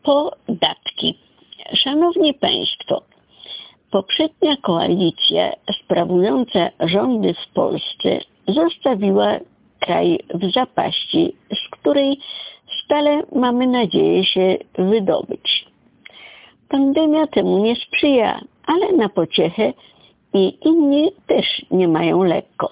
Podatki. Szanowni Państwo, poprzednia koalicja sprawująca rządy w Polsce zostawiła kraj w zapaści, z której stale mamy nadzieję się wydobyć. Pandemia temu nie sprzyja, ale na pociechę i inni też nie mają lekko.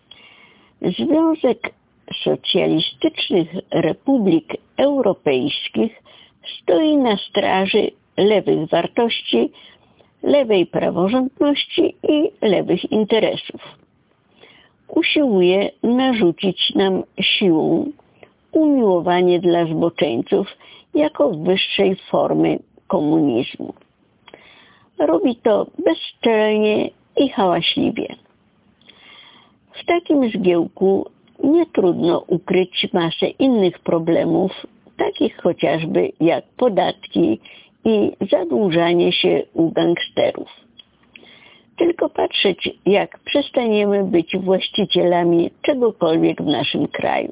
Związek Socjalistycznych Republik Europejskich stoi na straży lewych wartości, lewej praworządności i lewych interesów. Usiłuje narzucić nam siłą umiłowanie dla zboczeńców jako wyższej formy komunizmu. Robi to bezczelnie i hałaśliwie. W takim zgiełku nie trudno ukryć masę innych problemów, takich chociażby jak podatki i zadłużanie się u gangsterów. Tylko patrzeć, jak przestaniemy być właścicielami czegokolwiek w naszym kraju.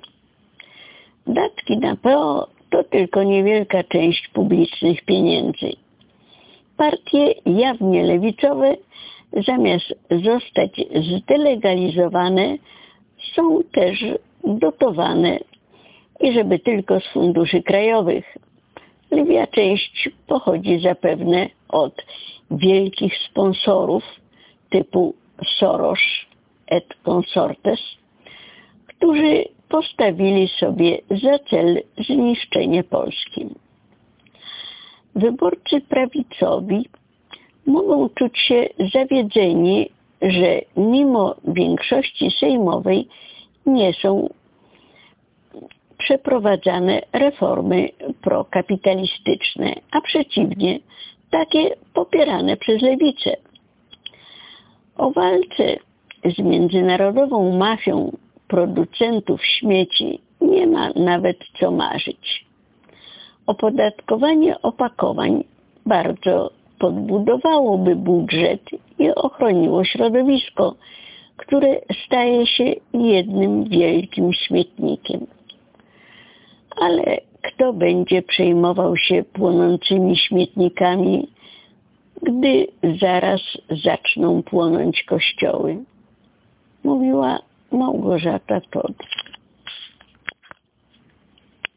Datki na PO to tylko niewielka część publicznych pieniędzy. Partie jawnie lewicowe, zamiast zostać zdelegalizowane, są też dotowane i żeby tylko z funduszy krajowych. Lwia część pochodzi zapewne od wielkich sponsorów typu Soros et Consortes, którzy postawili sobie za cel zniszczenie Polski. Wyborcy prawicowi mogą czuć się zawiedzeni, że mimo większości sejmowej nie są przeprowadzane reformy prokapitalistyczne, a przeciwnie, takie popierane przez lewicę. O walce z międzynarodową mafią producentów śmieci nie ma nawet co marzyć. Opodatkowanie opakowań bardzo podbudowałoby budżet i ochroniło środowisko, które staje się jednym wielkim śmietnikiem. Ale kto będzie przejmował się płonącymi śmietnikami, gdy zaraz zaczną płonąć kościoły? Mówiła Małgorzata Todd.